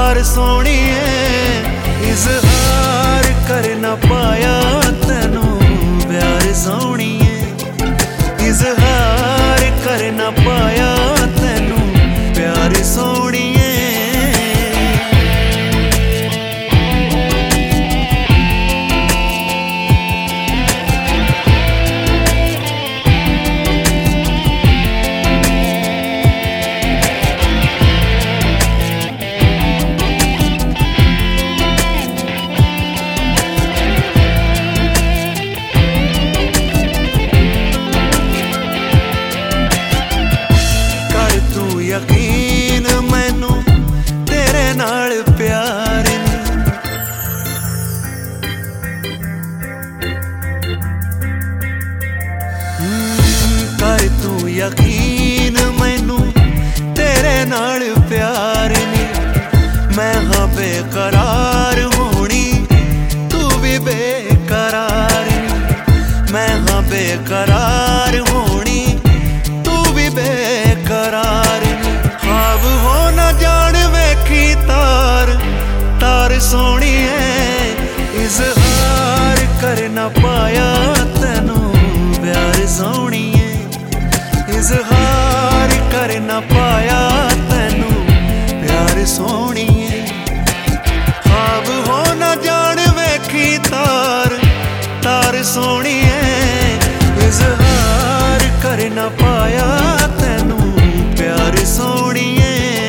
बार सोनिए इजहार कर ना पाया तेनू प्यार सोनिए, इजहार कर ना पाया तेनू प्यार सोनिए। यकीन मैनू तेरे नाल प्यार कर तू यकीन मैनू तेरे नाल प्यार नी। मैं हाँ बेकरार होनी तू भी बेकरार नी। मैं हाँ बेकरार होनी तू भी बेकरार नी। ख्वाब हो न जान वेखी तार तार सोनिए, इजहार कर ना पाया तेनू प्यार सोनिए, इजहार कर ना पाया तेनू प्यार सोनिए। ख्वाब हो न जान वेखी तार तार सोनिए, इजहार कर ना पाया तेनू प्यार सोनिए।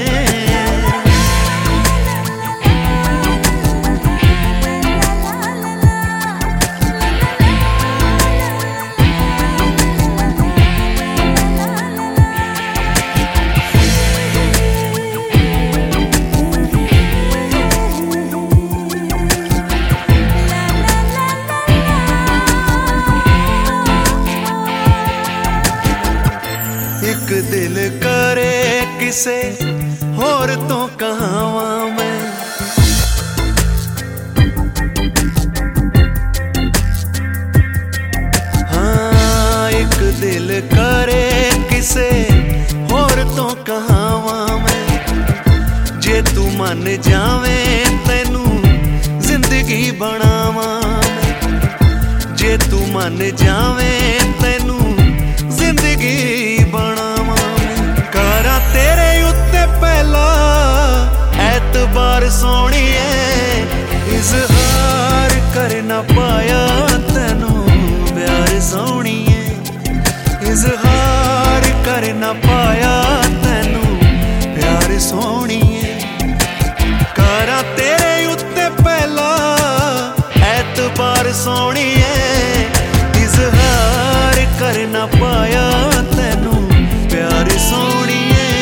एक दिल करे किसे होर तो कहावा मैं, हाँ एक दिल करे किसे होर तो कहावा मैं। जे तू मन जावे तेनू जिंदगी बनावा मैं, जे तू मन जावे तेनू जिंदगी बनावा। करा तेरे उत्ते पहला एतबार सोनिए, इजहार कर ना पाया तेनू प्यार सोनिए, इजहार कर ना पाया तेनू प्यार सोनिए। करा तेरे उत्ते पहला एतबार सोनिए, इजहार कर ना पाया तेनू प्यार सोनिए।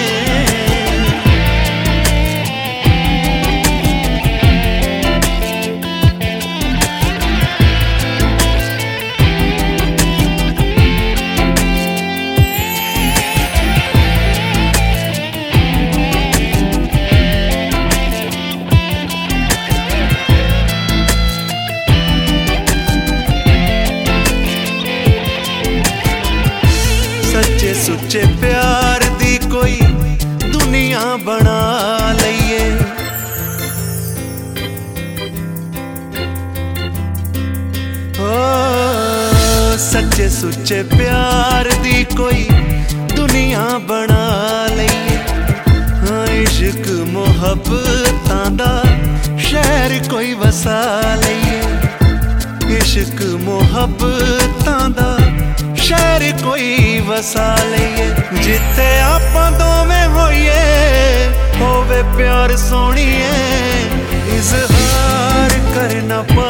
सच्चे सुच्चे प्यार दी कोई दुनिया बना लईए, ओ सच्चे सुच्चे प्यार दी कोई दुनिया बना लईए। हाँ इश्क मुहब्बतां दा शहर कोई वसा लईए, इश्क मुहब्बतां दा शहर कोई वसा लईए। जिथे आपां दोवें होइए होवे प्यार सोनिए, इजहार कर ना